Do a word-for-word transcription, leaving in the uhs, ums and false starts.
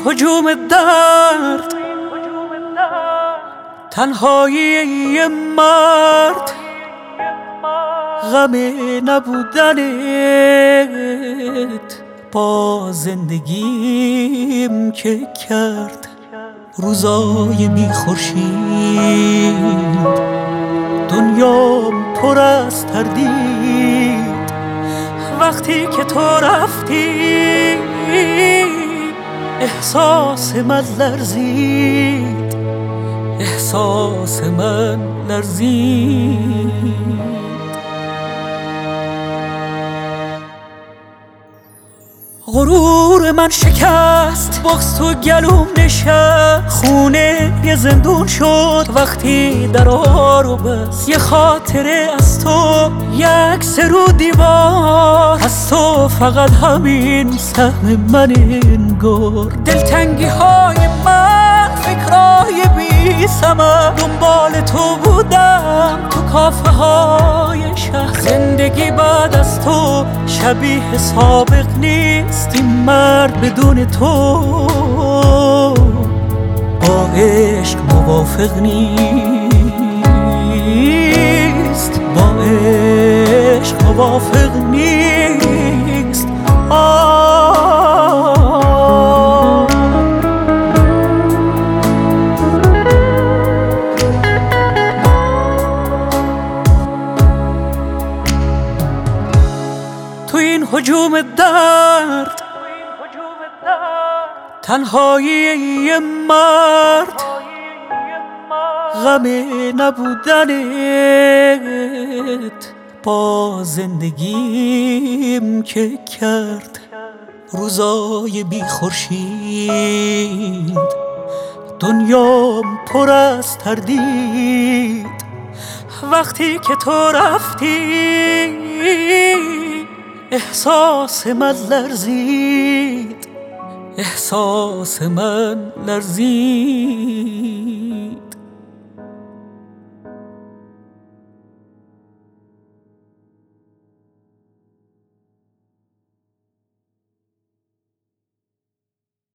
هجوم درد، تنهایی مرد، غم نبودنت با زندگیم که کرد روزای بی خورشید. دنیام پر از تردید وقتی که تو رفتی، احساس من لرزید، احساس من لرزید. غرور من شکست، بغض تو گلوم نشست، خونه یه زندون شد وقتی درا رو بست. یه خاطره از تو، یک سرو دیوار از تو، فقط همین سهم من انگار. دلتنگی های من، فکرای بی ثمر، دنبال تو بودم تو کافه های شهر. زندگی بعد از تو شبیه سابق نیست، این مرد بدون تو با عشق موافق نیست، با عشق موافق نیست. آه تو این هجوم درد، تنهایی مرد، غم نبودنت با زندگیم که کرد روزای بی خورشید. دنیام پر از تردید وقتی که تو رفتی، احساس من لرزید، احساس من لرزید.